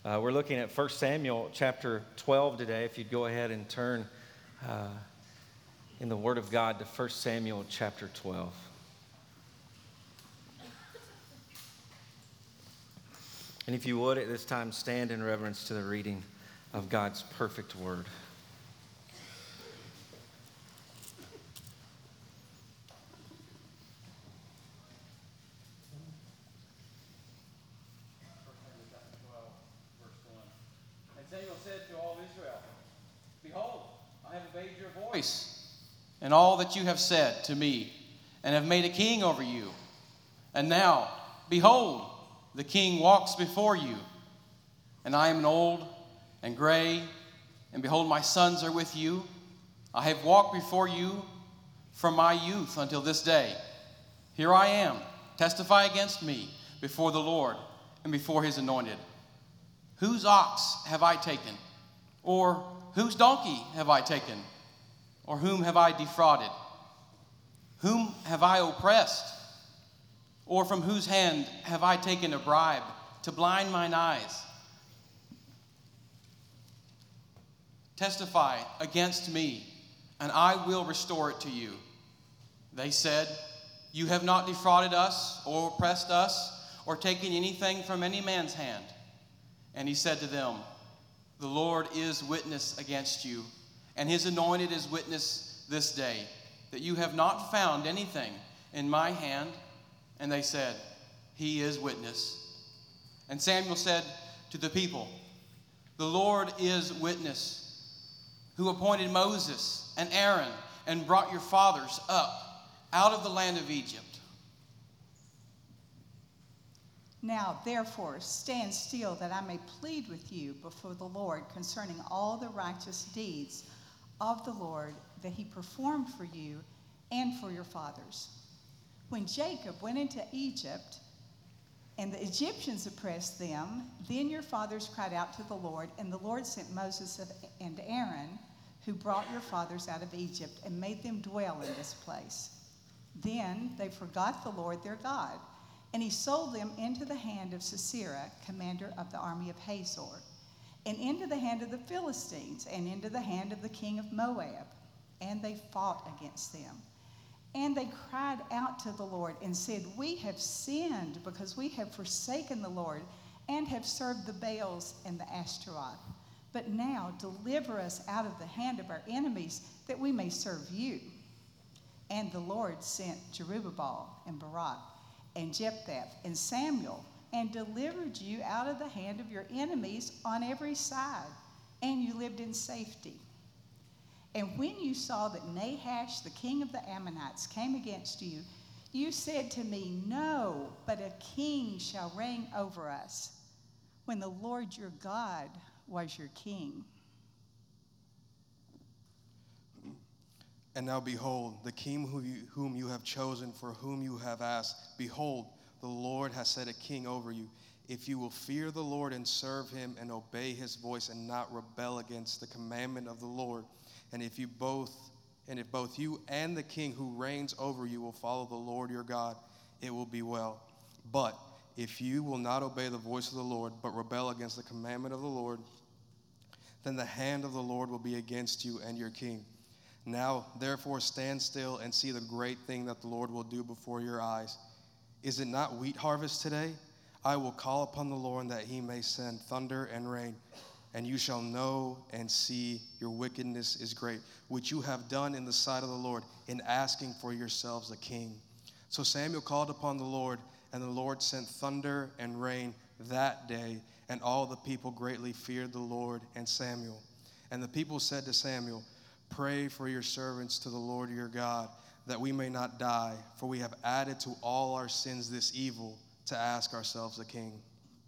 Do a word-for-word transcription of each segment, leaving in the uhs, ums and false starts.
Uh, we're looking at First Samuel chapter twelve today. If you'd go ahead and turn uh, in the Word of God to First Samuel chapter twelve. And if you would, at this time, stand in reverence to the reading of God's perfect Word. Samuel said to all Israel, "Behold, I have obeyed your voice and all that you have said to me, and have made a king over you. And now, behold, the king walks before you, and I am an old and gray, and behold, my sons are with you. I have walked before you from my youth until this day. Here I am, testify against me before the Lord and before his anointed. Whose ox have I taken? Or whose donkey have I taken? Or whom have I defrauded? Whom have I oppressed? Or from whose hand have I taken a bribe to blind mine eyes? Testify against me, and I will restore it to you." They said, "You have not defrauded us, or oppressed us, or taken anything from any man's hand." And he said to them, "The Lord is witness against you, and his anointed is witness this day, that you have not found anything in my hand." And they said, "He is witness." And Samuel said to the people, "The Lord is witness, who appointed Moses and Aaron and brought your fathers up out of the land of Egypt. Now, therefore, stand still, that I may plead with you before the Lord concerning all the righteous deeds of the Lord that he performed for you and for your fathers. When Jacob went into Egypt and the Egyptians oppressed them, then your fathers cried out to the Lord, and the Lord sent Moses and Aaron, who brought your fathers out of Egypt and made them dwell in this place. Then they forgot the Lord their God, and he sold them into the hand of Sisera, commander of the army of Hazor, and into the hand of the Philistines, and into the hand of the king of Moab. And they fought against them. And they cried out to the Lord and said, "We have sinned because we have forsaken the Lord and have served the Baals and the Ashtaroth. But now deliver us out of the hand of our enemies, that we may serve you." And the Lord sent Jerubbaal and Barak and Jephthah and Samuel, and delivered you out of the hand of your enemies on every side, and you lived in safety. And when you saw that Nahash, the king of the Ammonites, came against you, you said to me, "No, but a king shall reign over us," when the Lord your God was your king. And now behold, the king whom you, whom you have chosen, for whom you have asked, behold, the Lord has set a king over you. If you will fear the Lord and serve him and obey his voice and not rebel against the commandment of the Lord, and if you both and if both you and the king who reigns over you will follow the Lord your God, it will be well. But if you will not obey the voice of the Lord, but rebel against the commandment of the Lord, then the hand of the Lord will be against you and your king. Now, therefore, stand still and see the great thing that the Lord will do before your eyes. Is it not wheat harvest today? I will call upon the Lord that he may send thunder and rain, and you shall know and see your wickedness is great, which you have done in the sight of the Lord in asking for yourselves a king. So Samuel called upon the Lord, and the Lord sent thunder and rain that day, and all the people greatly feared the Lord and Samuel. And the people said to Samuel, "Pray for your servants to the Lord your God, that we may not die, for we have added to all our sins this evil, to ask ourselves a king."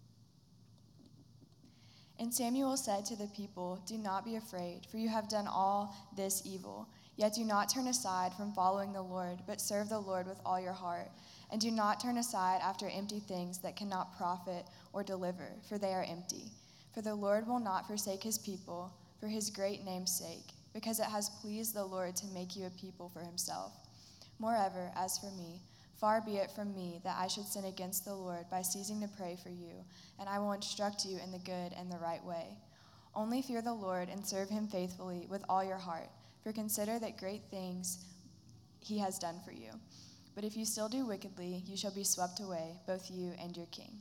And Samuel said to the people, "Do not be afraid, for you have done all this evil. Yet do not turn aside from following the Lord, but serve the Lord with all your heart. And do not turn aside after empty things that cannot profit or deliver, for they are empty. For the Lord will not forsake his people for his great name's sake, because it has pleased the Lord to make you a people for himself. Moreover, as for me, Far be it from me that I should sin against the Lord by ceasing to pray for you, and I will instruct you in the good and the right way. Only fear the Lord and serve him faithfully with all your heart, for consider that great things he has done for you. But if you still do wickedly, you shall be swept away, both you and your king.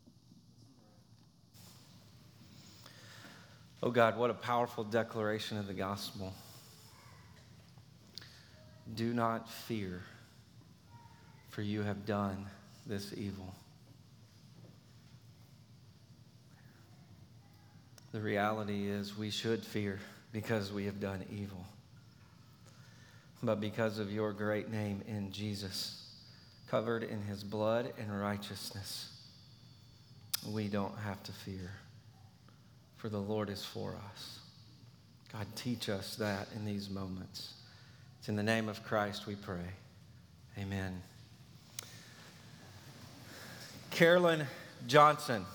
Oh God, what a powerful declaration of the gospel. Do not fear, for you have done this evil. The reality is we should fear because we have done evil. But because of your great name in Jesus, covered in his blood and righteousness, we don't have to fear, for the Lord is for us. God, teach us that in these moments. It's in the name of Christ we pray. Amen. Carolyn Johnson.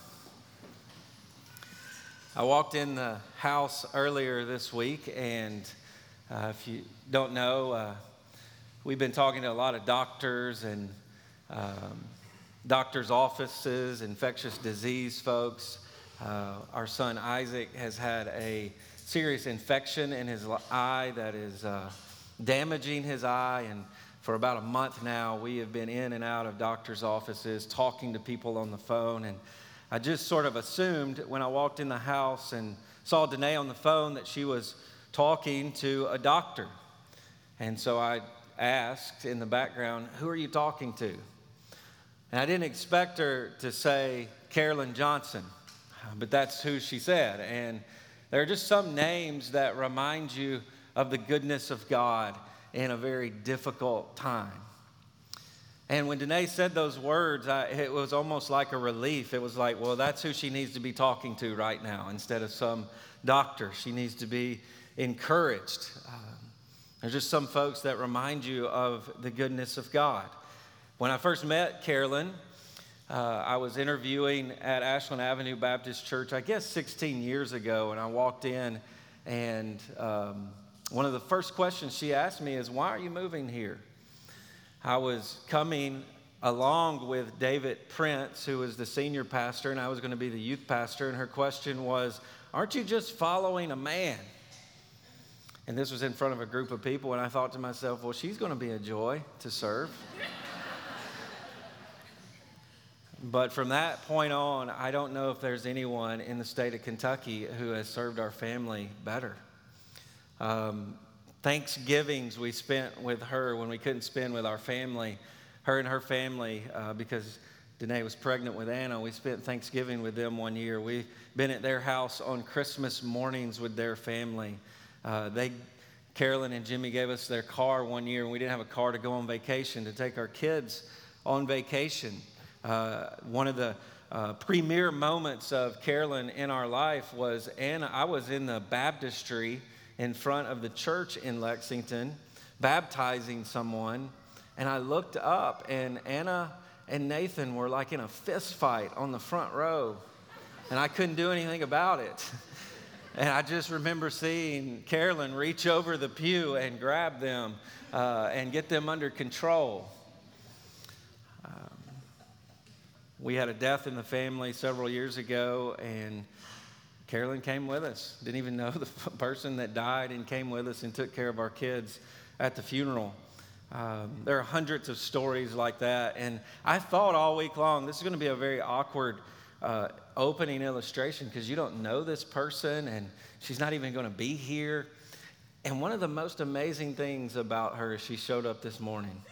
I walked in the house earlier this week, and uh, if you don't know, uh, we've been talking to a lot of doctors and um, doctors' offices, infectious disease folks. Uh, our son Isaac has had a serious infection in his eye that is uh, damaging his eye, and for about a month now, we have been in and out of doctors' offices, talking to people on the phone, and I just sort of assumed when I walked in the house and saw Danae on the phone that she was talking to a doctor. And so I asked in the background, who are you talking to? And I didn't expect her to say Carolyn Johnson, but that's who she said. And there are just some names that remind you of the goodness of God in a very difficult time. And when Danae said those words, I, it was almost like a relief. It was like, well, that's who she needs to be talking to right now instead of some doctor. She needs to be encouraged. Um, there's just some folks that remind you of the goodness of God. When I first met Carolyn, uh, I was interviewing at Ashland Avenue Baptist Church, I guess sixteen years ago, and I walked in, and um, one of the first questions she asked me is, why are you moving here? I was coming along with David Prince, who was the senior pastor, and I was going to be the youth pastor, and her question was, aren't you just following a man? And this was in front of a group of people, and I thought to myself, well, she's going to be a joy to serve. But from that point on, I don't know if there's anyone in the state of Kentucky who has served our family better. Um, Thanksgivings we spent with her when we couldn't spend with our family, her and her family, uh, because Danae was pregnant with Anna. We spent Thanksgiving with them one year. We've been at their house on Christmas mornings with their family. Uh, they, Carolyn and Jimmy gave us their car one year, and we didn't have a car to go on vacation, to take our kids on vacation. Uh, one of the uh, premier moments of Carolyn in our life was Anna. I was in the baptistry in front of the church in Lexington, baptizing someone, and I looked up, and Anna and Nathan were like in a fist fight on the front row, and I couldn't do anything about it. And I just remember seeing Carolyn reach over the pew and grab them uh, and get them under control. Um, we had a death in the family several years ago, and Carolyn came with us. Didn't even know the person that died, and came with us and took care of our kids at the funeral. Um, there are hundreds of stories like that. And I thought all week long, this is going to be a very awkward uh, opening illustration because you don't know this person and she's not even going to be here. And one of the most amazing things about her is she showed up this morning.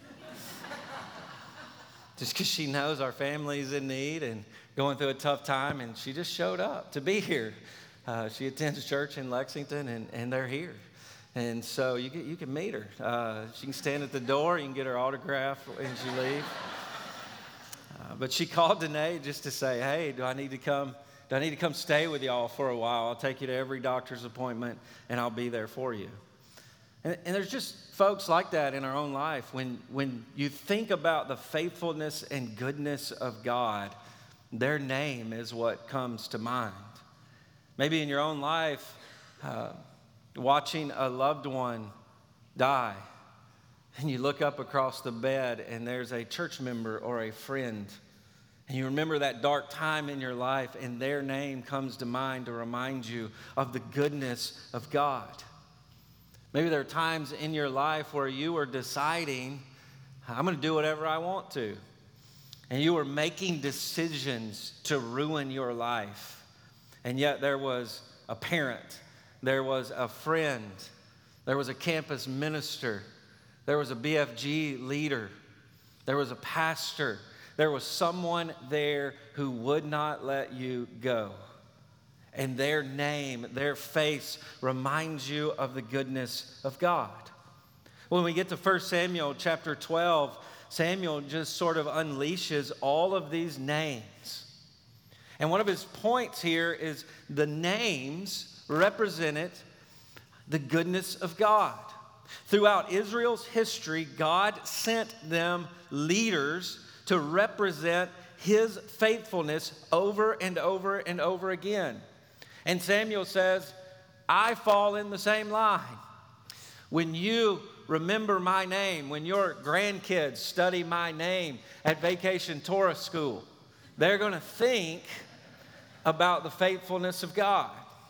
Just because she knows our family's in need and going through a tough time, and she just showed up to be here. Uh, she attends church in Lexington, and, and they're here. And so you can, you can meet her. Uh, she can stand at the door. You can get her autograph when she leaves. Uh, but she called Danae just to say, hey, do I need to come? Do I need to come stay with y'all for a while? I'll take you to every doctor's appointment, and I'll be there for you. And, and there's just folks like that in our own life. When, when you think about the faithfulness and goodness of God, their name is what comes to mind. Maybe in your own life, uh, watching a loved one die and you look up across the bed and there's a church member or a friend, and you remember that dark time in your life and their name comes to mind to remind you of the goodness of God. Maybe there are times in your life where you are deciding, I'm going to do whatever I want to. And you were making decisions to ruin your life. And yet there was a parent, there was a friend, there was a campus minister, there was a B F G leader, there was a pastor, there was someone there who would not let you go. And their name, their face reminds you of the goodness of God. When we get to First Samuel chapter twelve, Samuel just sort of unleashes all of these names. And one of his points here is the names represented the goodness of God. Throughout Israel's history, God sent them leaders to represent his faithfulness over and over and over again. And Samuel says, I fall in the same line. When you remember my name, when your grandkids study my name at Vacation Torah School, they're going to think about the faithfulness of God.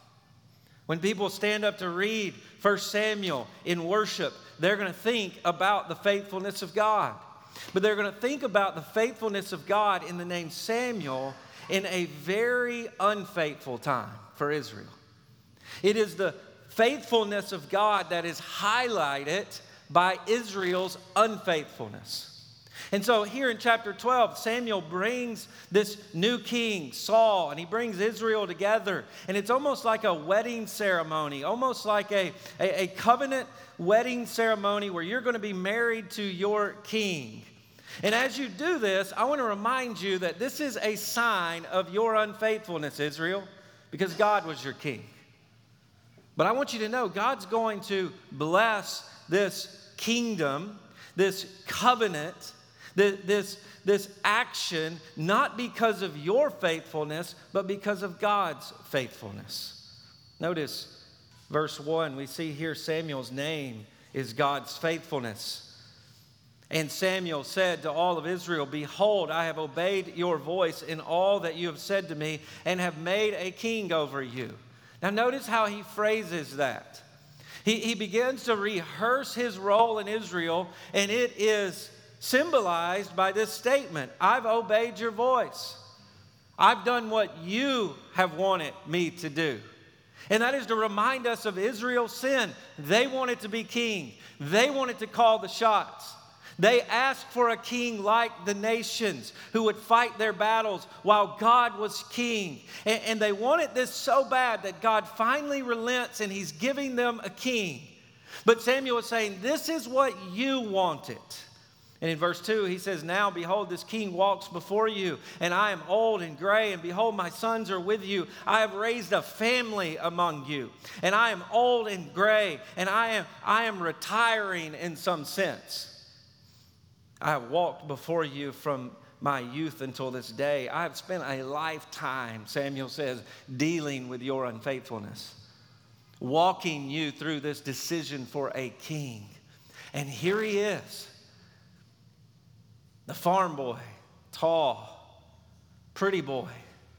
When people stand up to read First Samuel in worship, they're going to think about the faithfulness of God. But they're going to think about the faithfulness of God in the name Samuel in a very unfaithful time for Israel. It is the faithfulness of God that is highlighted by Israel's unfaithfulness. And so here in chapter twelve, Samuel brings this new king, Saul, and he brings Israel together. And it's almost like a wedding ceremony, almost like a, a, a covenant wedding ceremony where you're going to be married to your king. And as you do this, I want to remind you that this is a sign of your unfaithfulness, Israel, because God was your king. But I want you to know God's going to bless this kingdom, this covenant, this, this action, not because of your faithfulness, but because of God's faithfulness. Notice verse one, we see here Samuel's name is God's faithfulness. And Samuel said to all of Israel, behold, I have obeyed your voice in all that you have said to me and have made a king over you. Now notice how he phrases that. He, he begins to rehearse his role in Israel, and it is symbolized by this statement, I've obeyed your voice. I've done what you have wanted me to do. And that is to remind us of Israel's sin. They wanted to be king. They wanted to call the shots. They asked for a king like the nations who would fight their battles while God was king. And, and they wanted this so bad that God finally relents and he's giving them a king. But Samuel is saying, this is what you wanted. And in verse two, he says, now behold, this king walks before you, and I am old and gray, and behold, my sons are with you. I have raised a family among you, and I am old and gray, and I am, I am retiring in some sense. I have walked before you from my youth until this day. I have spent a lifetime, Samuel says, dealing with your unfaithfulness, walking you through this decision for a king. And here he is, the farm boy, tall, pretty boy.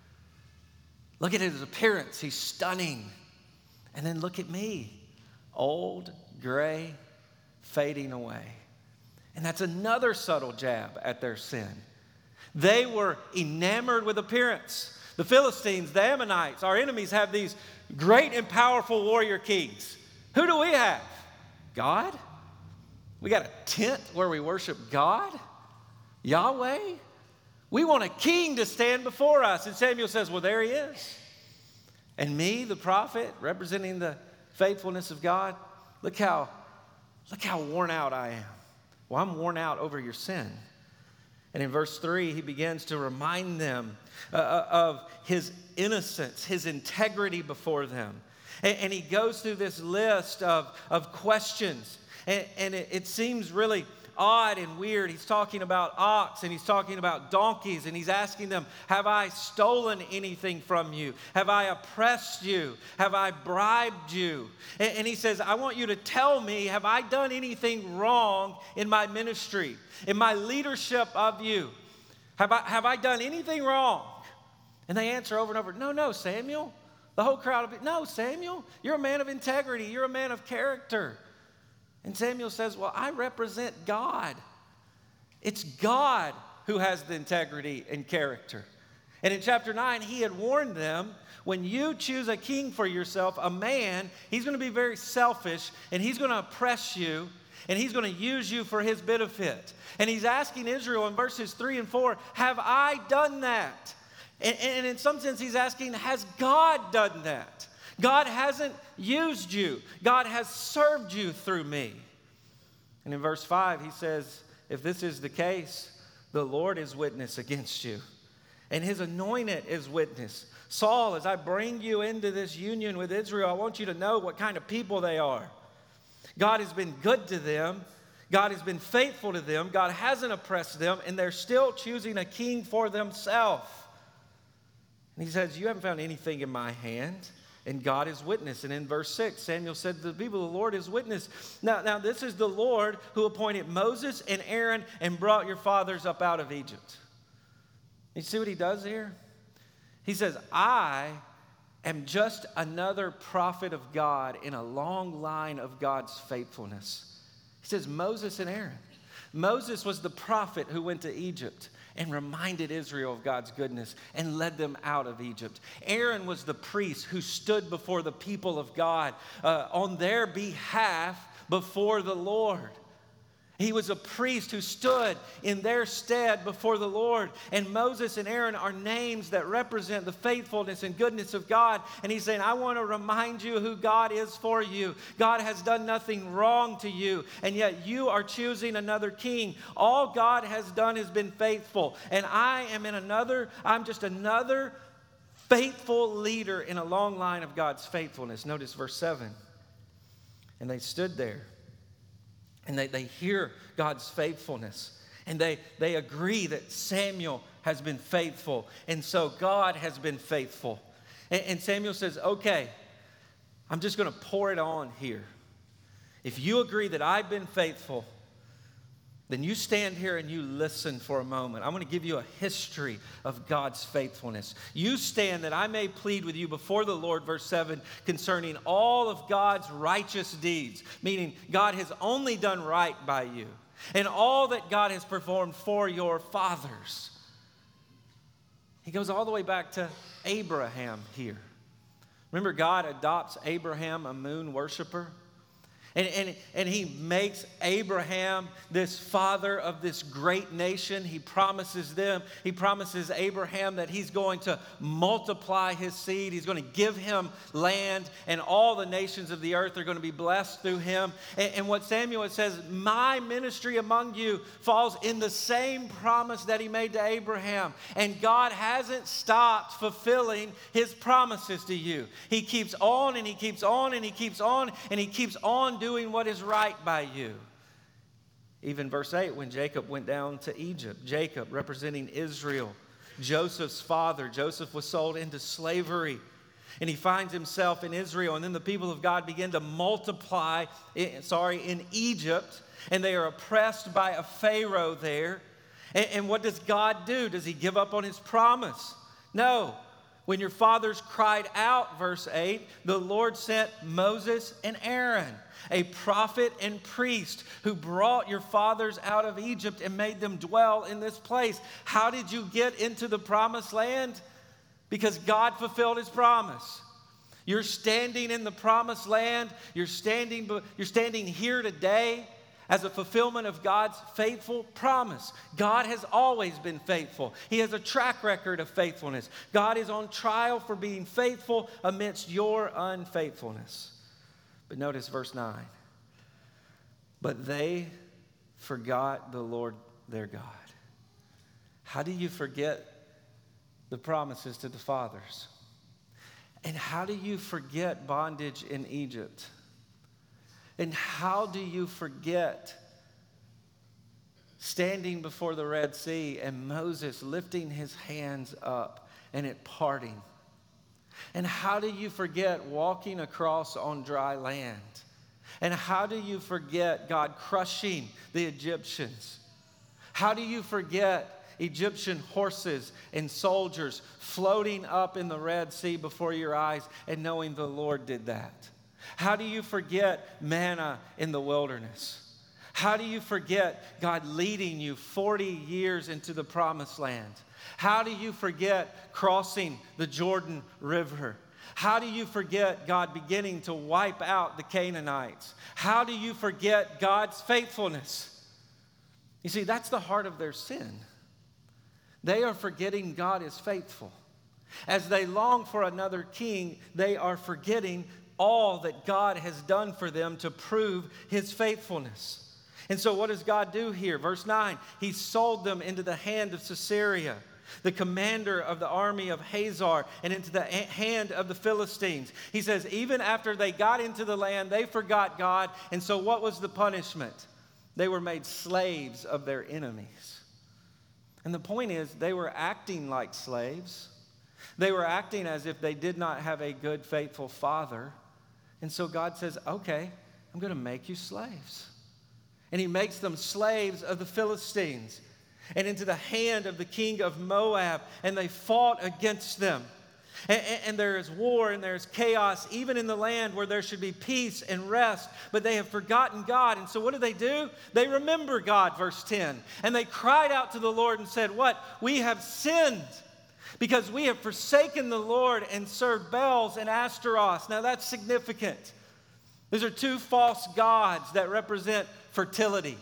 Look at his appearance. He's stunning. And then look at me, old, gray, fading away. And that's another subtle jab at their sin. They were enamored with appearance. The Philistines, the Ammonites, our enemies have these great and powerful warrior kings. Who do we have? God? We got a tent where we worship God? Yahweh? We want a king to stand before us. And Samuel says, well, there he is. And me, the prophet, representing the faithfulness of God, look how, look how worn out I am. Well, I'm worn out over your sin. And in verse three, he begins to remind them uh, of his innocence, his integrity before them. And, and he goes through this list of, of questions. And, and it, it seems really odd and weird. He's talking about ox and he's talking about donkeys, and he's asking them, have I stolen anything from you? Have I oppressed you? Have I bribed you? And, and he says, I want you to tell me, have I done anything wrong in my ministry, in my leadership of you? Have I, have I done anything wrong? And they answer over and over, no, no, Samuel. The whole crowd of people, no, Samuel, you're a man of integrity. You're a man of character. And Samuel says, well, I represent God. It's God who has the integrity and character. And in chapter nine, he had warned them, when you choose a king for yourself, a man, he's going to be very selfish, and he's going to oppress you, and he's going to use you for his benefit. And he's asking Israel in verses three and four, have I done that? And, and in some sense, he's asking, has God done that? God hasn't used you. God has served you through me. And in verse five, he says, if this is the case, the Lord is witness against you, and his anointed is witness. Saul, as I bring you into this union with Israel, I want you to know what kind of people they are. God has been good to them. God has been faithful to them. God hasn't oppressed them, and they're still choosing a king for themselves. And he says, you haven't found anything in my hand, and God is witness. And in verse six, Samuel said to the people, the Lord is witness. Now, now this is the Lord who appointed Moses and Aaron and brought your fathers up out of Egypt. You see what he does here? He says, I am just another prophet of God in a long line of God's faithfulness. He says, Moses and Aaron. Moses was the prophet who went to Egypt and reminded Israel of God's goodness and led them out of Egypt. Aaron was the priest who stood before the people of God uh, on their behalf before the Lord. He was a priest who stood in their stead before the Lord. And Moses and Aaron are names that represent the faithfulness and goodness of God. And he's saying, I want to remind you who God is for you. God has done nothing wrong to you, and yet you are choosing another king. All God has done has been faithful. And I am in another, I'm just another faithful leader in a long line of God's faithfulness. Notice verse seven. And they stood there. And they, they hear God's faithfulness. And they, they agree that Samuel has been faithful. And so God has been faithful. And, and Samuel says, okay, I'm just going to pour it on here. If you agree that I've been faithful, then you stand here and you listen for a moment. I'm going to give you a history of God's faithfulness. You stand that I may plead with you before the Lord, verse seven, concerning all of God's righteous deeds, meaning God has only done right by you, and all that God has performed for your fathers. He goes all the way back to Abraham here. Remember, God adopts Abraham, a moon worshiper. And, and, and he makes Abraham this father of this great nation. He promises them, he promises Abraham that he's going to multiply his seed. He's going to give him land, and all the nations of the earth are going to be blessed through him. And, and what Samuel says, my ministry among you falls in the same promise that he made to Abraham. And God hasn't stopped fulfilling his promises to you. He keeps on and he keeps on and he keeps on and he keeps on doing doing what is right by you. Even verse eight, when Jacob went down to Egypt, Jacob representing Israel, Joseph's father. Joseph was sold into slavery, and he finds himself in Israel. And then the people of God begin to multiply, in, sorry, in Egypt, and they are oppressed by a Pharaoh there. And, and what does God do? Does he give up on his promise? No. When your fathers cried out, verse eight, the Lord sent Moses and Aaron, a prophet and priest, who brought your fathers out of Egypt and made them dwell in this place. How did you get into the promised land? Because God fulfilled his promise. You're standing in the promised land. You're standing, you're standing here today as a fulfillment of God's faithful promise. God has always been faithful. He has a track record of faithfulness. God is on trial for being faithful amidst your unfaithfulness. But notice verse nine. But they forgot the Lord their God. How do you forget the promises to the fathers? And how do you forget bondage in Egypt? And how do you forget standing before the Red Sea and Moses lifting his hands up and it parting. And how do you forget walking across on dry land? And how do you forget God crushing the Egyptians? How do you forget Egyptian horses and soldiers floating up in the Red Sea before your eyes and knowing the Lord did that? How do you forget manna in the wilderness? How do you forget God leading you forty years into the promised land? How do you forget crossing the Jordan River? How do you forget God beginning to wipe out the Canaanites? How do you forget God's faithfulness? You see, that's the heart of their sin. They are forgetting God is faithful. As they long for another king, they are forgetting all that God has done for them to prove his faithfulness. And so what does God do here? Verse nine, he sold them into the hand of Sisera, the commander of the army of Hazar, and into the hand of the Philistines. He says, even after they got into the land, they forgot God. And so what was the punishment? They were made slaves of their enemies. And the point is, they were acting like slaves. They were acting as if they did not have a good, faithful father. And so God says, okay, I'm going to make you slaves. And he makes them slaves of the Philistines and into the hand of the king of Moab, and they fought against them. And, and there is war and there is chaos, even in the land where there should be peace and rest, but they have forgotten God. And so what do they do? They remember God, verse ten. And they cried out to the Lord and said, what? We have sinned because we have forsaken the Lord and served Baals and Ashtaroth. Now that's significant. These are two false gods that represent fertility.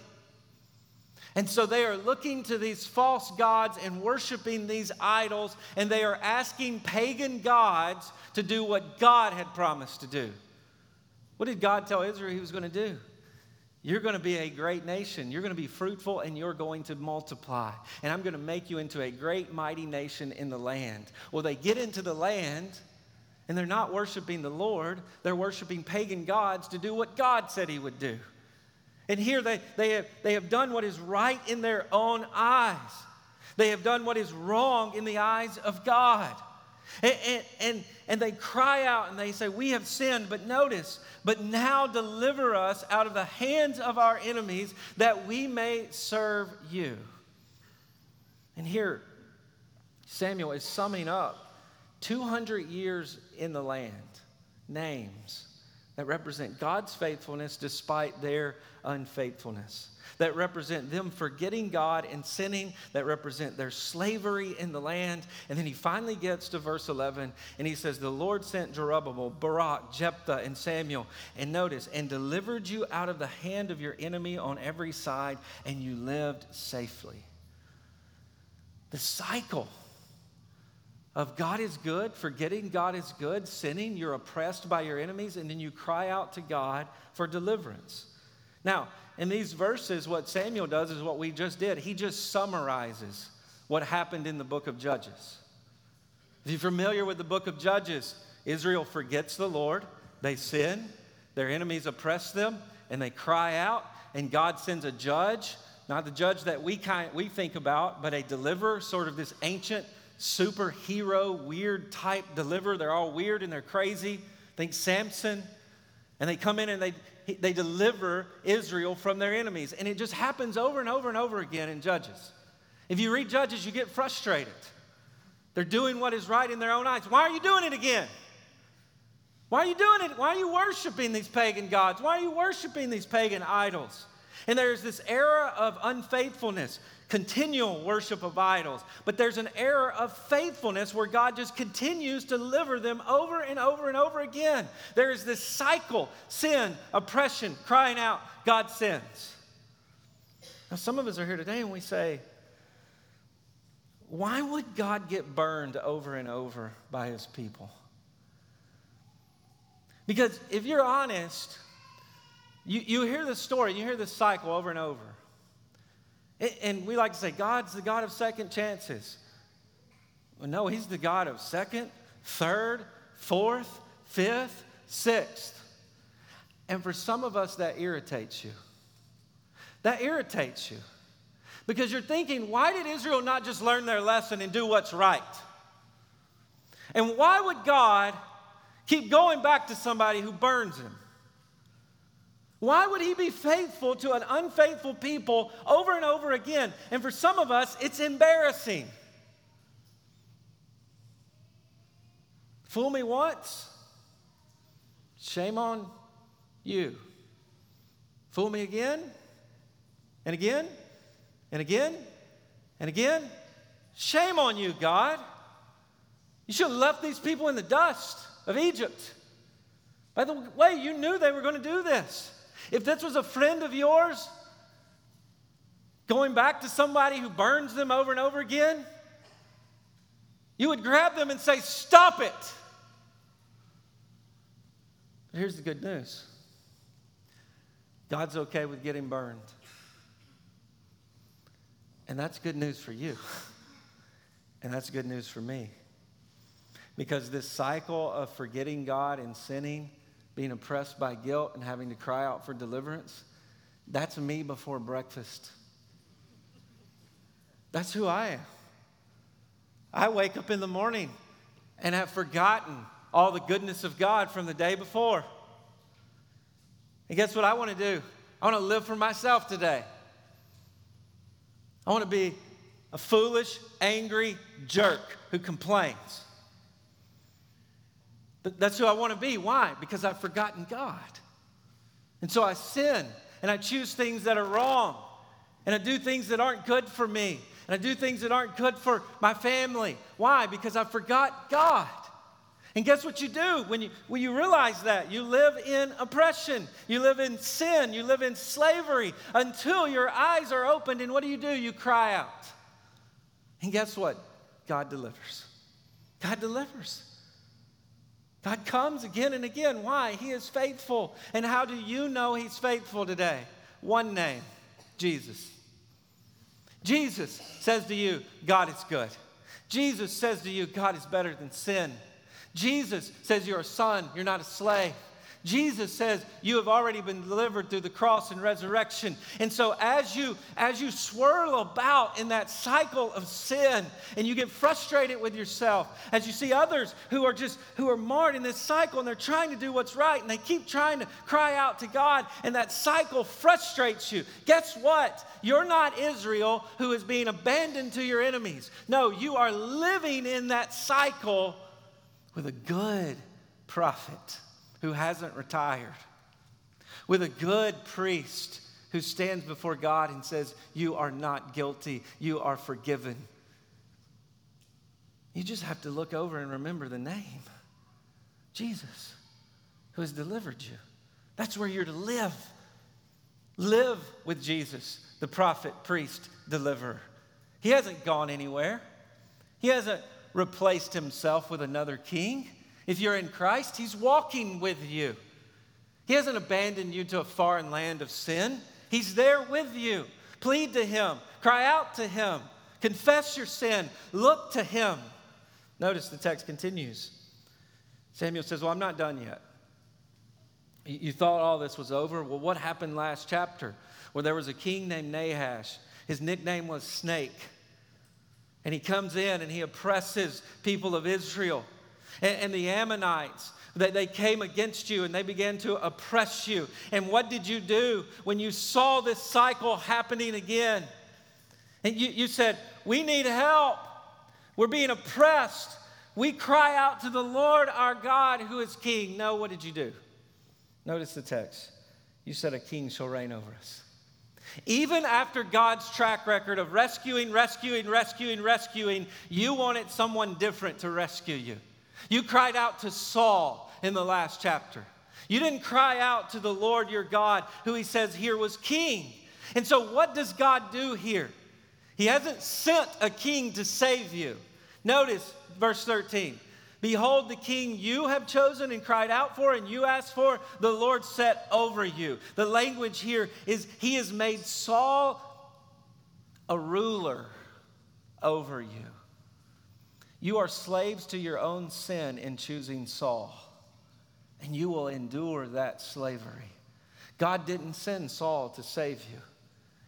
And so they are looking to these false gods and worshiping these idols, and they are asking pagan gods to do what God had promised to do. What did God tell Israel he was going to do? You're going to be a great nation. You're going to be fruitful, and you're going to multiply. And I'm going to make you into a great, mighty nation in the land. Well, they get into the land, and they're not worshiping the Lord. They're worshiping pagan gods to do what God said he would do. And here they, they, have, they have done what is right in their own eyes. They have done what is wrong in the eyes of God. And, and, and, and they cry out and they say, we have sinned. But notice, but now deliver us out of the hands of our enemies that we may serve you. And here, Samuel is summing up two hundred years in the land, names that represent God's faithfulness despite their unfaithfulness, that represent them forgetting God and sinning, that represent their slavery in the land. And then he finally gets to verse eleven, and he says, the Lord sent Zerubbabel, Barak, Jephthah, and Samuel, and notice, and delivered you out of the hand of your enemy on every side, and you lived safely. The cycle of God is good, forgetting God is good, sinning, you're oppressed by your enemies, and then you cry out to God for deliverance. Now, in these verses, what Samuel does is what we just did. He just summarizes what happened in the book of Judges. If you're familiar with the book of Judges, Israel forgets the Lord, they sin, their enemies oppress them, and they cry out, and God sends a judge, not the judge that we kind we think about, but a deliverer, sort of this ancient superhero, weird type deliverer. They're all weird and they're crazy. Think Samson. And they come in and they, they deliver Israel from their enemies. And it just happens over and over and over again in Judges. If you read Judges, you get frustrated. They're doing what is right in their own eyes. Why are you doing it again? Why are you doing it? Why are you worshiping these pagan gods? Why are you worshiping these pagan idols? And there's this era of unfaithfulness, continual worship of idols. But there's an era of faithfulness where God just continues to deliver them over and over and over again. There is this cycle, sin, oppression, crying out, God sends. Now, some of us are here today and we say, why would God get burned over and over by his people? Because if you're honest, you, you hear this story, you hear this cycle over and over. And we like to say, God's the God of second chances. Well, no, he's the God of second, third, fourth, fifth, sixth. And for some of us, that irritates you. That irritates you. Because you're thinking, why did Israel not just learn their lesson and do what's right? And why would God keep going back to somebody who burns him? Why would he be faithful to an unfaithful people over and over again? And for some of us, it's embarrassing. Fool me once, shame on you. Fool me again, and again, and again, and again. Shame on you, God. You should have left these people in the dust of Egypt. By the way, you knew they were going to do this. If this was a friend of yours, going back to somebody who burns them over and over again, you would grab them and say, stop it. But here's the good news. God's okay with getting burned. And that's good news for you. And that's good news for me. Because this cycle of forgetting God and sinning, being oppressed by guilt and having to cry out for deliverance, that's me before breakfast. That's who I am. I wake up in the morning and have forgotten all the goodness of God from the day before. And guess what I want to do? I want to live for myself today. I want to be a foolish, angry jerk who complains. But that's who I want to be. Why? Because I've forgotten God. And so I sin, and I choose things that are wrong, and I do things that aren't good for me, and I do things that aren't good for my family. Why? Because I forgot God. And guess what you do when you, when you realize that? You live in oppression. You live in sin. You live in slavery until your eyes are opened. And what do you do? You cry out. And guess what? God delivers. God delivers. God comes again and again. Why? He is faithful. And how do you know he's faithful today? One name, Jesus. Jesus says to you, God is good. Jesus says to you, God is better than sin. Jesus says you're a son, you're not a slave. Jesus says you have already been delivered through the cross and resurrection. And so as you as you swirl about in that cycle of sin and you get frustrated with yourself, as you see others who are just who are marred in this cycle and they're trying to do what's right and they keep trying to cry out to God and that cycle frustrates you. Guess what? You're not Israel who is being abandoned to your enemies. No, you are living in that cycle with a good prophet who hasn't retired, with a good priest who stands before God and says, you are not guilty, you are forgiven. You just have to look over and remember the name, Jesus, who has delivered you. That's where you're to live. Live with Jesus, the prophet, priest, deliverer. He hasn't gone anywhere. He hasn't replaced himself with another king. If you're in Christ, he's walking with you. He hasn't abandoned you to a foreign land of sin. He's there with you. Plead to him. Cry out to him. Confess your sin. Look to him. Notice the text continues. Samuel says, well, I'm not done yet. You thought all this was over? Well, what happened last chapter? Well, there was a king named Nahash. His nickname was Snake. And he comes in and he oppresses people of Israel. And, and the Ammonites, they, they came against you and they began to oppress you. And what did you do when you saw this cycle happening again? And you, you said, we need help. We're being oppressed. We cry out to the Lord our God who is king. No, what did you do? Notice the text. You said a king shall reign over us. Even after God's track record of rescuing, rescuing, rescuing, rescuing, you wanted someone different to rescue you. You cried out to Saul in the last chapter. You didn't cry out to the Lord your God, who he says here was king. And so what does God do here? He hasn't sent a king to save you. Notice verse thirteen. Behold, the king you have chosen and cried out for and you asked for, the Lord set over you. The language here is he has made Saul a ruler over you. You are slaves to your own sin in choosing Saul, and you will endure that slavery. God didn't send Saul to save you.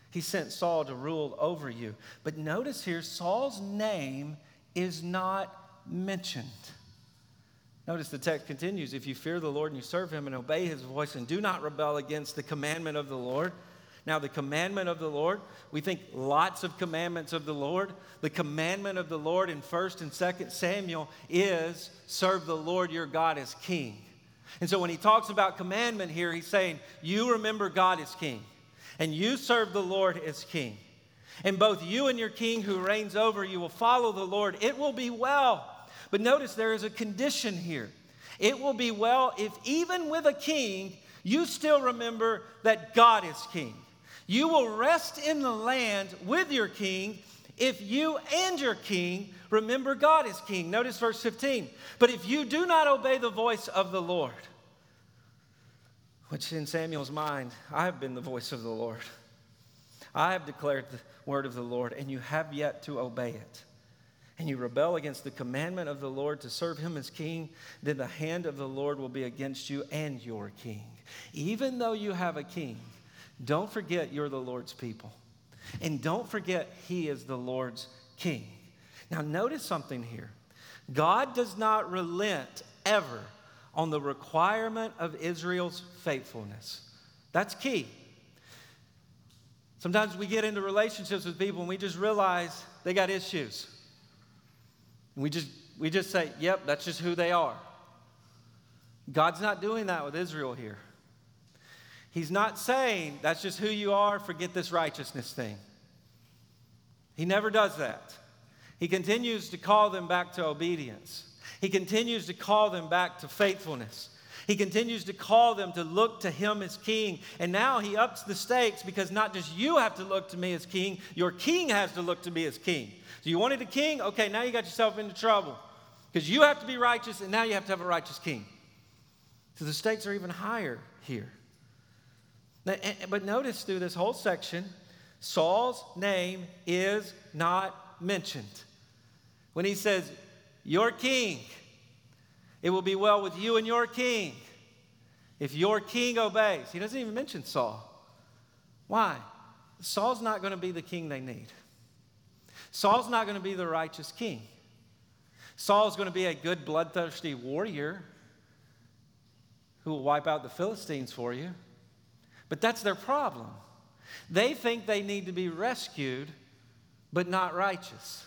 He sent Saul to rule over you. But notice here, Saul's name is not mentioned. Notice the text continues, if you fear the Lord and you serve him and obey his voice and do not rebel against the commandment of the Lord. Now, the commandment of the Lord, we think lots of commandments of the Lord. The commandment of the Lord in First and Second Samuel is serve the Lord your God as king. And so when he talks about commandment here, he's saying, you remember God as king, and you serve the Lord as king. And both you and your king who reigns over you will follow the Lord. It will be well. But notice there is a condition here. It will be well if even with a king, you still remember that God is king. You will rest in the land with your king if you and your king remember God is king. Notice verse fifteen. But if you do not obey the voice of the Lord, which in Samuel's mind, I have been the voice of the Lord. I have declared the word of the Lord, and you have yet to obey it. And you rebel against the commandment of the Lord to serve him as king, then the hand of the Lord will be against you and your king. Even though you have a king, don't forget you're the Lord's people. And don't forget he is the Lord's king. Now notice something here. God does not relent ever on the requirement of Israel's faithfulness. That's key. Sometimes we get into relationships with people and we just realize they got issues. And we just, we just say, yep, that's just who they are. God's not doing that with Israel here. He's not saying, that's just who you are, forget this righteousness thing. He never does that. He continues to call them back to obedience. He continues to call them back to faithfulness. He continues to call them to look to him as king. And now he ups the stakes because not just you have to look to me as king, your king has to look to me as king. So you wanted a king? Okay, now you got yourself into trouble because you have to be righteous and now you have to have a righteous king. So the stakes are even higher here. But notice through this whole section, Saul's name is not mentioned. When he says, your king, it will be well with you and your king if your king obeys. He doesn't even mention Saul. Why? Saul's not going to be the king they need. Saul's not going to be the righteous king. Saul's going to be a good bloodthirsty warrior who will wipe out the Philistines for you. But that's their problem. They think they need to be rescued, but not righteous.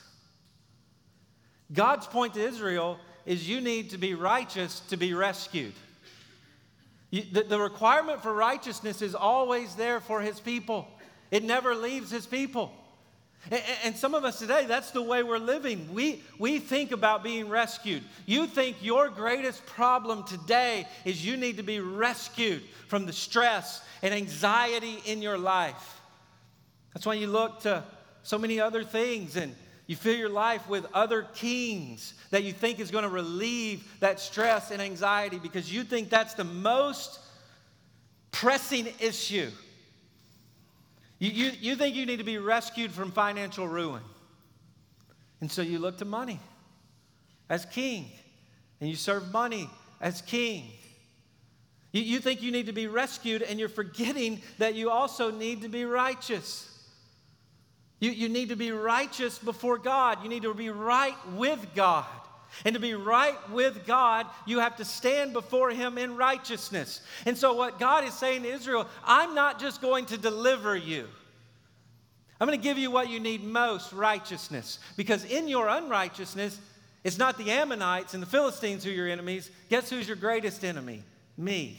God's point to Israel is you need to be righteous to be rescued. You, the, the requirement for righteousness is always there for his people. It never leaves his people. And, and some of us today, that's the way we're living. We, we think about being rescued. You think your greatest problem today is you need to be rescued from the stress and anxiety in your life. That's why you look to so many other things and you fill your life with other kings that you think is going to relieve that stress and anxiety because you think that's the most pressing issue. You, you, you think you need to be rescued from financial ruin. And so you look to money as king. And you serve money as king. You, you think you need to be rescued and you're forgetting that you also need to be righteous. You, you need to be righteous before God. You need to be right with God. And to be right with God, you have to stand before him in righteousness. And so what God is saying to Israel, I'm not just going to deliver you. I'm going to give you what you need most, righteousness. Because in your unrighteousness, it's not the Ammonites and the Philistines who are your enemies. Guess who's your greatest enemy? Me.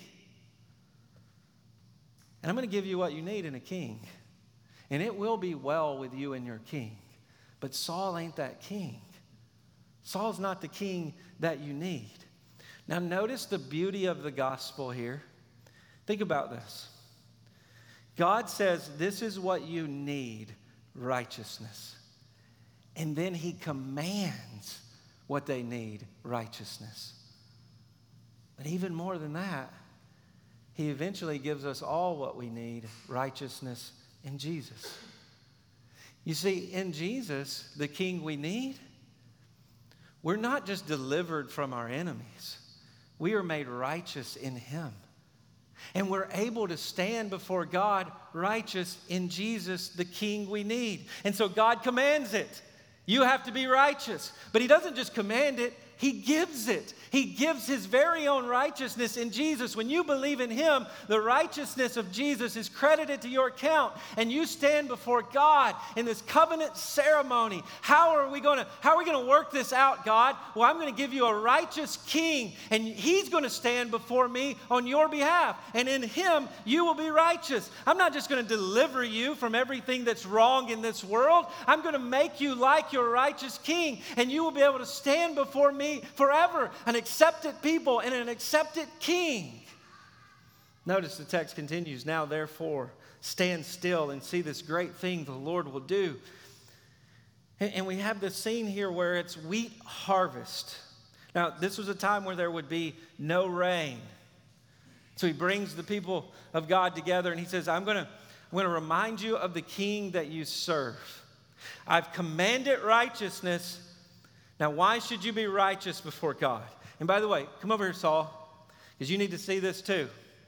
And I'm going to give you what you need in a king. And it will be well with you and your king. But Saul ain't that king. Saul's not the king that you need. Now notice the beauty of the gospel here. Think about this. God says this is what you need, righteousness. And then he commands what they need, righteousness. But even more than that, he eventually gives us all what we need, righteousness in Jesus. You see, in Jesus, the king we need, we're not just delivered from our enemies. We are made righteous in him. And we're able to stand before God righteous in Jesus, the King we need. And so God commands it. You have to be righteous. But he doesn't just command it, he gives it. He gives his very own righteousness in Jesus. When you believe in him, the righteousness of Jesus is credited to your account, and you stand before God in this covenant ceremony. How are we going to how are we going to work this out, God? Well, I'm going to give you a righteous king, and he's going to stand before me on your behalf, and in him you will be righteous. I'm not just going to deliver you from everything that's wrong in this world. I'm going to make you like your righteous king, and you will be able to stand before me forever, an accepted people and an accepted king. Notice the text continues, now therefore stand still and see this great thing the Lord will do. And, and we have this scene here where it's wheat harvest. Now, this was a time where there would be no rain. So he brings the people of God together and he says, I'm going to I'm going to remind you of the king that you serve. I've commanded righteousness. Now, why should you be righteous before God? And by the way, come over here, Saul, because you need to see this too.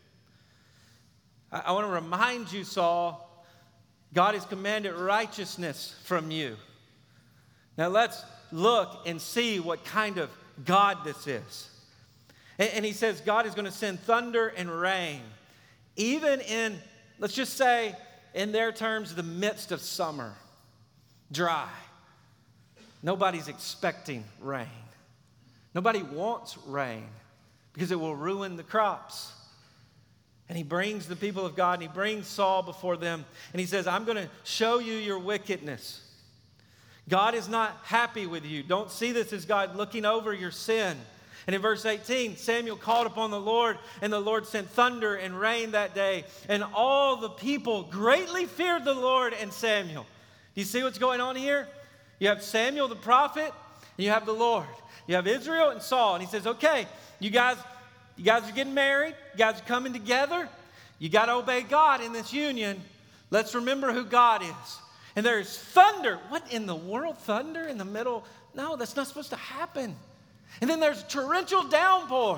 I, I want to remind you, Saul, God has commanded righteousness from you. Now, let's look and see what kind of God this is. And, and he says God is going to send thunder and rain, even in, let's just say, in their terms, the midst of summer, dry. Nobody's expecting rain. Nobody wants rain because it will ruin the crops. And he brings the people of God and he brings Saul before them and he says, I'm going to show you your wickedness. God is not happy with you. Don't see this as God looking over your sin. And in verse eighteen, Samuel called upon the Lord, and the Lord sent thunder and rain that day. And all the people greatly feared the Lord and Samuel. Do you see what's going on here? You have Samuel the prophet, and you have the Lord. You have Israel and Saul. And he says, okay, you guys, you guys are getting married. You guys are coming together. You got to obey God in this union. Let's remember who God is. And there's thunder. What in the world? Thunder in the middle? No, that's not supposed to happen. And then there's torrential downpour.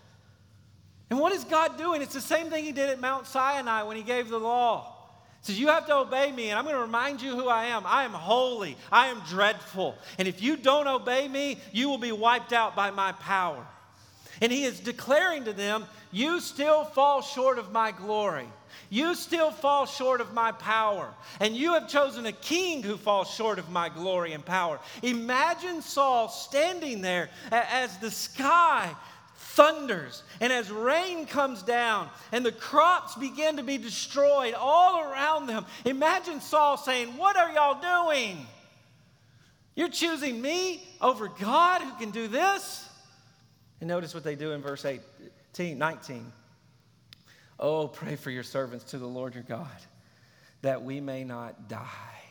And what is God doing? It's the same thing he did at Mount Sinai when he gave the law. He says, you have to obey me, and I'm going to remind you who I am. I am holy. I am dreadful. And if you don't obey me, you will be wiped out by my power. And he is declaring to them, you still fall short of my glory. You still fall short of my power. And you have chosen a king who falls short of my glory and power. Imagine Saul standing there as the sky thunders and as rain comes down and the crops begin to be destroyed all around them. Imagine Saul saying, what are y'all doing? You're choosing me over God who can do this? And notice what they do in verse eighteen, nineteen. Oh, pray for your servants to the Lord your God, that we may not die.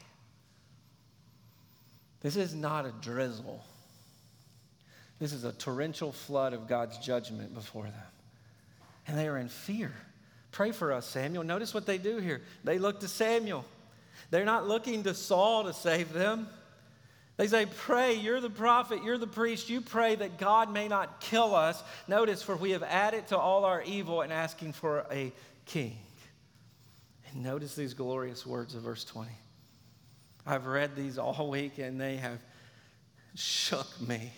This is not a drizzle. This is a torrential flood of God's judgment before them. And they are in fear. Pray for us, Samuel. Notice what they do here. They look to Samuel. They're not looking to Saul to save them. They say, pray, you're the prophet, you're the priest, you pray that God may not kill us. Notice, for we have added to all our evil and asking for a king. And notice these glorious words of verse twenty. I've read these all week and they have shook me.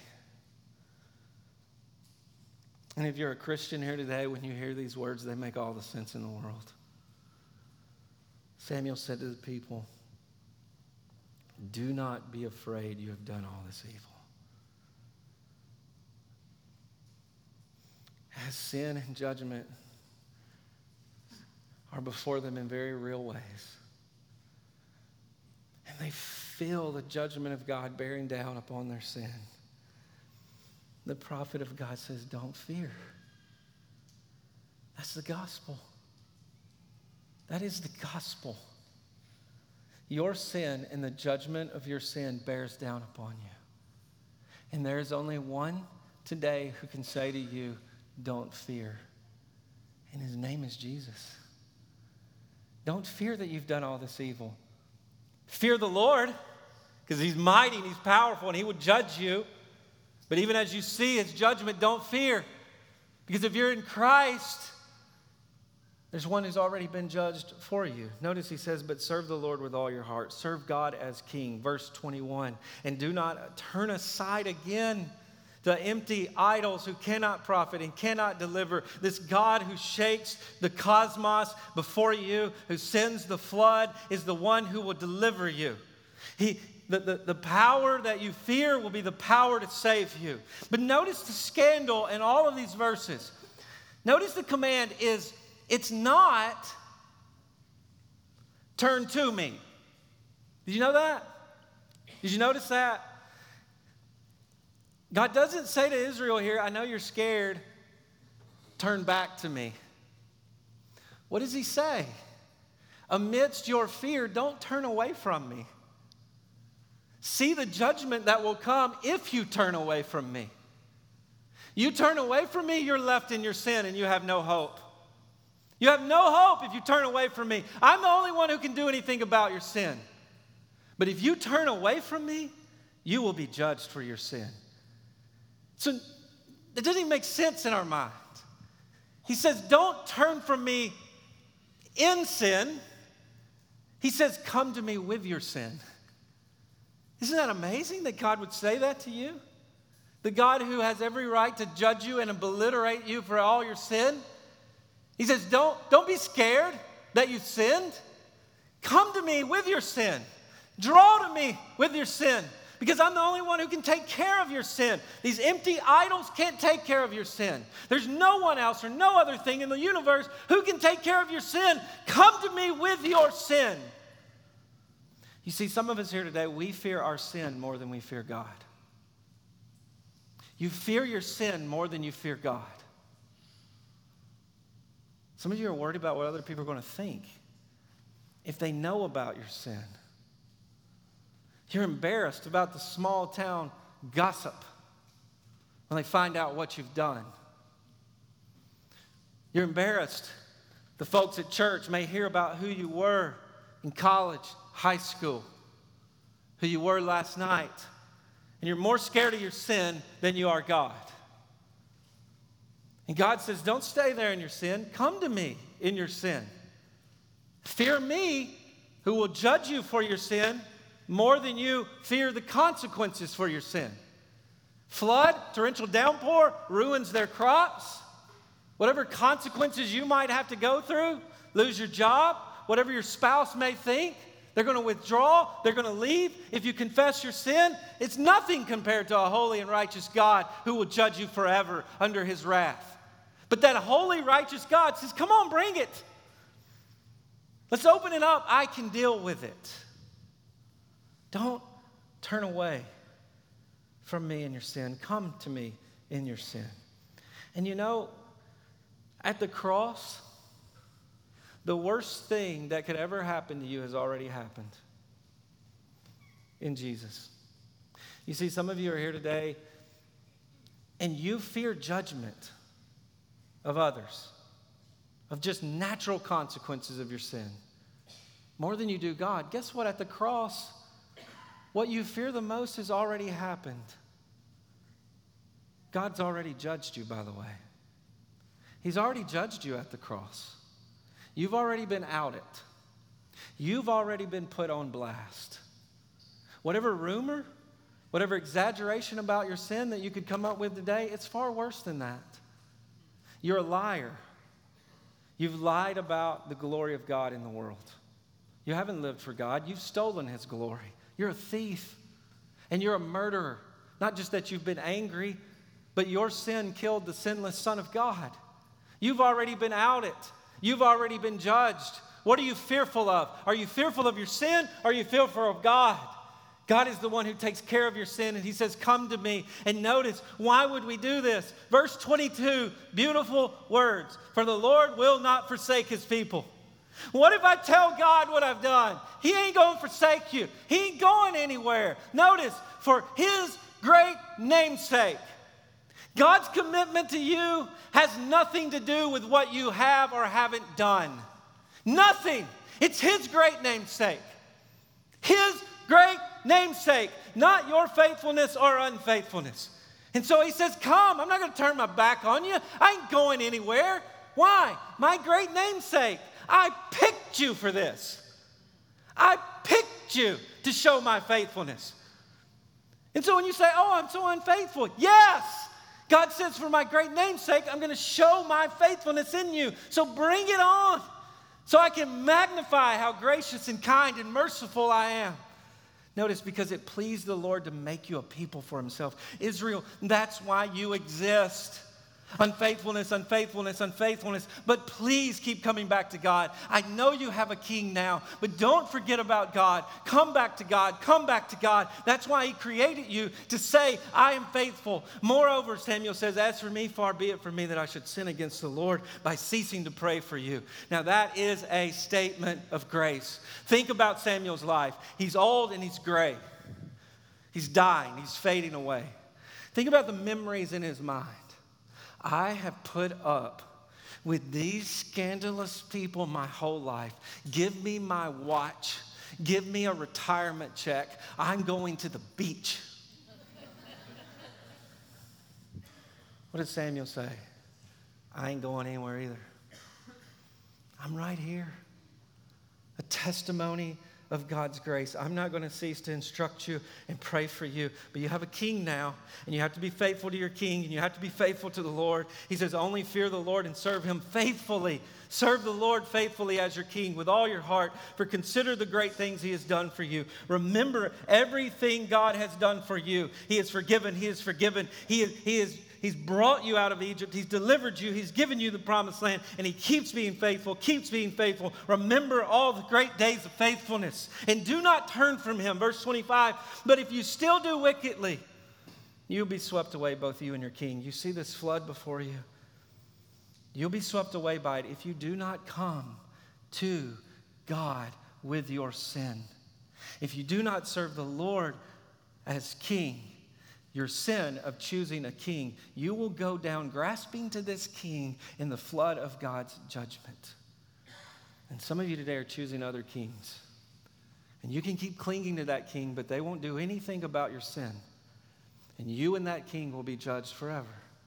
And if you're a Christian here today, when you hear these words, they make all the sense in the world. Samuel said to the people, do not be afraid, you have done all this evil. As sin and judgment are before them in very real ways. And they feel the judgment of God bearing down upon their sin. The prophet of God says, don't fear. That's the gospel. That is the gospel. Your sin and the judgment of your sin bears down upon you. And there is only one today who can say to you, don't fear. And his name is Jesus. Don't fear that you've done all this evil. Fear the Lord, because he's mighty and he's powerful and he would judge you. But even as you see his judgment, don't fear. Because if you're in Christ, There's one who's already been judged for you. Notice he says, but serve the Lord with all your heart. Serve God as king. Verse twenty-one. And do not turn aside again to empty idols who cannot profit and cannot deliver. This God who shakes the cosmos before you, who sends the flood, is the one who will deliver you. He, the, the, the power that you fear will be the power to save you. But notice the scandal in all of these verses. Notice the command is, it's not turn to me. Did you know that? Did you notice that? God doesn't say to Israel here, I know you're scared, turn back to me. What does he say? Amidst your fear, don't turn away from me. See the judgment that will come if you turn away from me. You turn away from me, you're left in your sin and you have no hope. You have no hope if you turn away from me. I'm the only one who can do anything about your sin. But if you turn away from me, you will be judged for your sin. So it doesn't even make sense in our mind. He says, don't turn from me in sin. He says, come to me with your sin. Isn't that amazing that God would say that to you? The God who has every right to judge you and obliterate you for all your sin. He says, don't, don't be scared that you've sinned. Come to me with your sin. Draw to me with your sin. Because I'm the only one who can take care of your sin. These empty idols can't take care of your sin. There's no one else or no other thing in the universe who can take care of your sin. Come to me with your sin. You see, some of us here today, we fear our sin more than we fear God. You fear your sin more than you fear God. Some of you are worried about what other people are going to think if they know about your sin. You're embarrassed about the small town gossip when they find out what you've done. You're embarrassed. The folks at church may hear about who you were in college, high school, who you were last night. And you're more scared of your sin than you are God. And God says, don't stay there in your sin. Come to me in your sin. Fear me, who will judge you for your sin, more than you fear the consequences for your sin. Flood, torrential downpour, ruins their crops. Whatever consequences you might have to go through, lose your job, whatever your spouse may think, they're going to withdraw, they're going to leave. If you confess your sin, it's nothing compared to a holy and righteous God who will judge you forever under his wrath. But that holy, righteous God says, come on, bring it. Let's open it up. I can deal with it. Don't turn away from me in your sin. Come to me in your sin. And you know, at the cross, the worst thing that could ever happen to you has already happened in Jesus. You see, some of you are here today and you fear judgment of others, of just natural consequences of your sin, more than you do God. Guess what? At the cross, what you fear the most has already happened. God's already judged you, by the way. He's already judged you at the cross. You've already been outed. You've already been put on blast. Whatever rumor, whatever exaggeration about your sin that you could come up with today, it's far worse than that. You're a liar. You've lied about the glory of God in the world. You haven't lived for God. You've stolen his glory. You're a thief. And you're a murderer. Not just that you've been angry, but your sin killed the sinless Son of God. You've already been outed. You've already been judged. What are you fearful of? Are you fearful of your sin? Or are you fearful of God? God is the one who takes care of your sin, and he says, come to me. And notice, why would we do this? Verse twenty-two, beautiful words. For the Lord will not forsake his people. What if I tell God what I've done? He ain't going to forsake you. He ain't going anywhere. Notice, for his great name's sake. God's commitment to you has nothing to do with what you have or haven't done. Nothing. It's his great name's sake. His great namesake, not your faithfulness or unfaithfulness. And so he says, come, I'm not going to turn my back on you. I ain't going anywhere. Why? My great name's sake. I picked you for this. I picked you to show my faithfulness. And so when you say, oh, I'm so unfaithful, yes. God says, for my great name's sake, I'm going to show my faithfulness in you. So bring it on so I can magnify how gracious and kind and merciful I am. Notice, because it pleased the Lord to make you a people for himself. Israel, that's why you exist. Unfaithfulness, unfaithfulness, unfaithfulness. But please keep coming back to God. I know you have a king now, but don't forget about God. Come back to God. Come back to God. That's why he created you, to say, I am faithful. Moreover, Samuel says, as for me, far be it from me that I should sin against the Lord by ceasing to pray for you. Now that is a statement of grace. Think about Samuel's life. He's old and he's gray. He's dying. He's fading away. Think about the memories in his mind. I have put up with these scandalous people my whole life. Give me my watch. Give me a retirement check. I'm going to the beach. What did Samuel say? I ain't going anywhere either. I'm right here. A testimony of God's grace. I'm not going to cease to instruct you and pray for you, but you have a king now, and you have to be faithful to your king, and you have to be faithful to the Lord. He says, only fear the Lord and serve him faithfully. Serve the Lord faithfully as your king with all your heart, for consider the great things he has done for you. Remember everything God has done for you. He has forgiven. He has forgiven. He is, he is He's brought you out of Egypt. He's delivered you. He's given you the promised land. And he keeps being faithful, keeps being faithful. Remember all the great days of faithfulness. And do not turn from him. Verse twenty-five, but if you still do wickedly, you'll be swept away, both you and your king. You see this flood before you? You'll be swept away by it if you do not come to God with your sin. If you do not serve the Lord as king, your sin of choosing a king, you will go down grasping to this king in the flood of God's judgment. And some of you today are choosing other kings. And you can keep clinging to that king, but they won't do anything about your sin. And you and that king will be judged forever.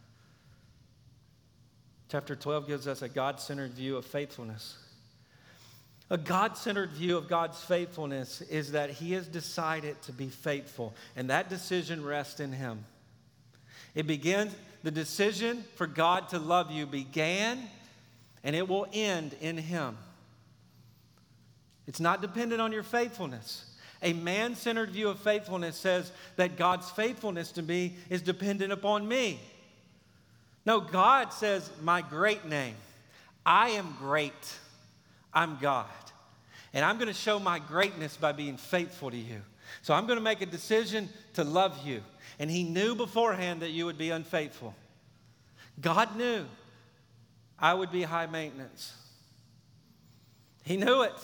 Chapter twelve gives us a God-centered view of faithfulness. A God-centered view of God's faithfulness is that he has decided to be faithful, and that decision rests in him. It begins, the decision for God to love you began, and it will end in him. It's not dependent on your faithfulness. A man-centered view of faithfulness says that God's faithfulness to me is dependent upon me. No, God says, my great name. I am great. I'm God. And I'm going to show my greatness by being faithful to you. So I'm going to make a decision to love you. And he knew beforehand that you would be unfaithful. God knew I would be high maintenance. He knew it.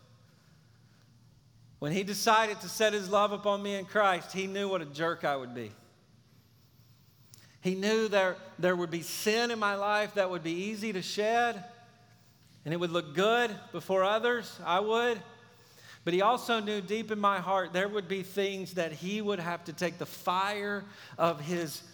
When he decided to set his love upon me in Christ, he knew what a jerk I would be. He knew there, there would be sin in my life that would be easy to shed. And it would look good before others, I would. But he also knew deep in my heart there would be things that he would have to take the fire of his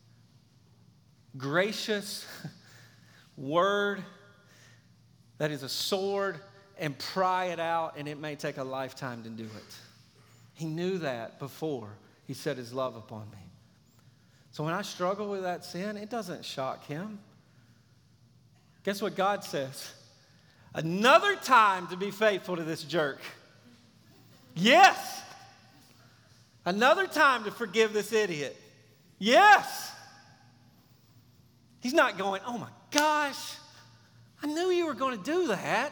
gracious word, that is a sword, and pry it out, and it may take a lifetime to do it. He knew that before he set his love upon me. So when I struggle with that sin, it doesn't shock him. Guess what God says? Another time to be faithful to this jerk. Yes. Another time to forgive this idiot. Yes. He's not going, oh my gosh, I knew you were going to do that.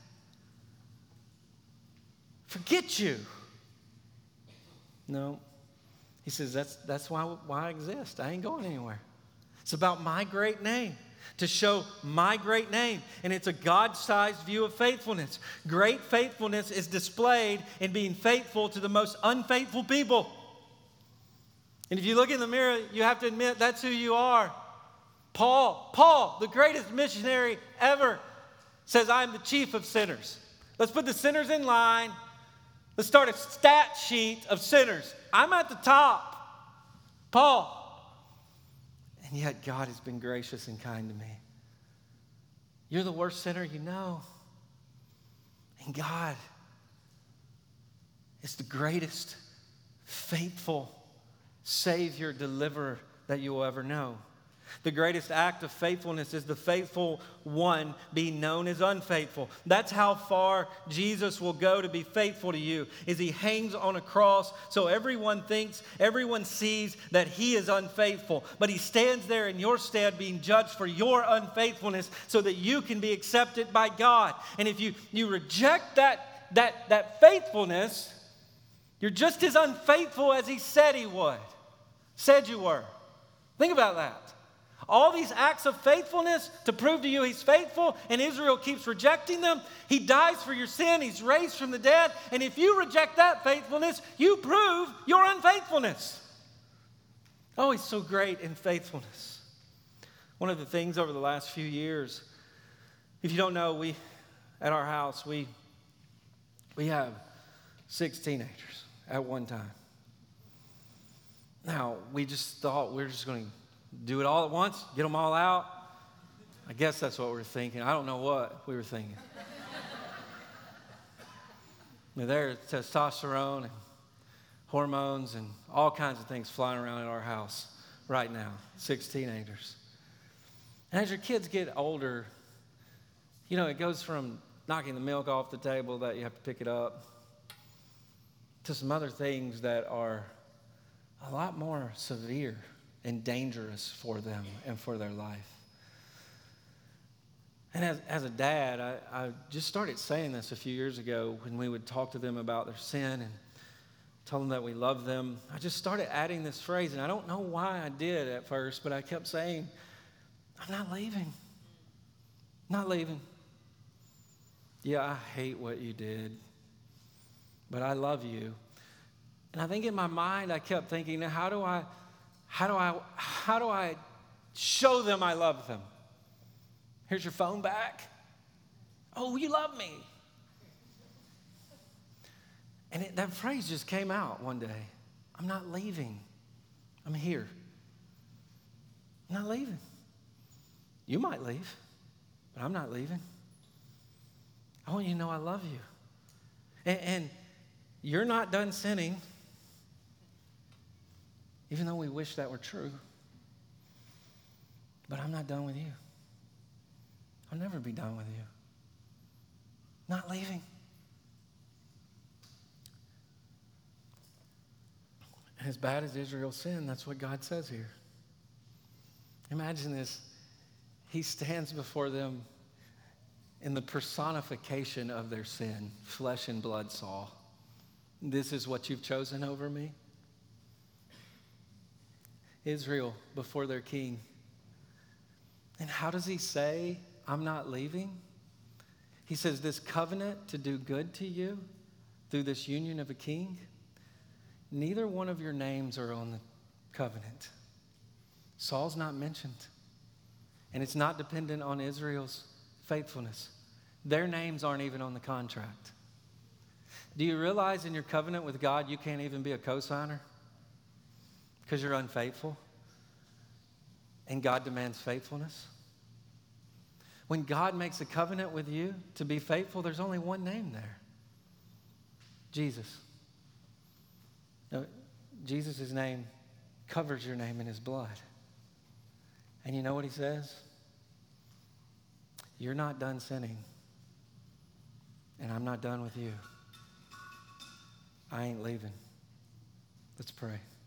Forget you. No. He says, that's, that's why, why I exist. I ain't going anywhere. It's about my great name. To show my great name. And it's a God-sized view of faithfulness. Great faithfulness is displayed in being faithful to the most unfaithful people. And if you look in the mirror, you have to admit that's who you are. Paul, Paul, the greatest missionary ever, says, I am the chief of sinners. Let's put the sinners in line. Let's start a stat sheet of sinners. I'm at the top. Paul. And yet God has been gracious and kind to me. You're the worst sinner you know. And God is the greatest, faithful Savior, deliverer that you will ever know. The greatest act of faithfulness is the faithful one being known as unfaithful. That's how far Jesus will go to be faithful to you, is he hangs on a cross so everyone thinks, everyone sees that he is unfaithful. But he stands there in your stead being judged for your unfaithfulness so that you can be accepted by God. And if you, you reject that, that, that faithfulness, you're just as unfaithful as he said he would, said you were. Think about that. All these acts of faithfulness to prove to you he's faithful, and Israel keeps rejecting them. He dies for your sin. He's raised from the dead. And if you reject that faithfulness, you prove your unfaithfulness. Oh, he's so great in faithfulness. One of the things over the last few years, if you don't know, we, at our house, we, we have six teenagers at one time. Now, we just thought we were just going to do it all at once, get them all out. I guess that's what we were thinking. I don't know what we were thinking. There's testosterone and hormones and all kinds of things flying around in our house right now. Six teenagers. And as your kids get older, you know, it goes from knocking the milk off the table that you have to pick it up to some other things that are a lot more severe and dangerous for them and for their life. And as, as a dad, I, I just started saying this a few years ago when we would talk to them about their sin and tell them that we love them. I just started adding this phrase, and I don't know why I did at first, but I kept saying, I'm not leaving. Not leaving. Yeah, I hate what you did, but I love you. And I think in my mind, I kept thinking, now how do I How do I, how do I show them I love them? Here's your phone back. Oh, you love me. And it, that phrase just came out one day. I'm not leaving. I'm here. I'm not leaving. You might leave, but I'm not leaving. I want you to know I love you. And, and you're not done sinning. Even though we wish that were true. But I'm not done with you. I'll never be done with you. Not leaving. And as bad as Israel sinned, that's what God says here. Imagine this. He stands before them in the personification of their sin. Flesh and blood saw. This is what you've chosen over me. Israel before their king. And how does he say, I'm not leaving? He says, this covenant to do good to you through this union of a king, neither one of your names are on the covenant. Saul's not mentioned. And it's not dependent on Israel's faithfulness. Their names aren't even on the contract. Do you realize in your covenant with God, you can't even be a co-signer? Because you're unfaithful, and God demands faithfulness. When God makes a covenant with you to be faithful, there's only one name there. Jesus. Now, Jesus' name covers your name in his blood. And you know what he says? You're not done sinning, and I'm not done with you. I ain't leaving. Let's pray.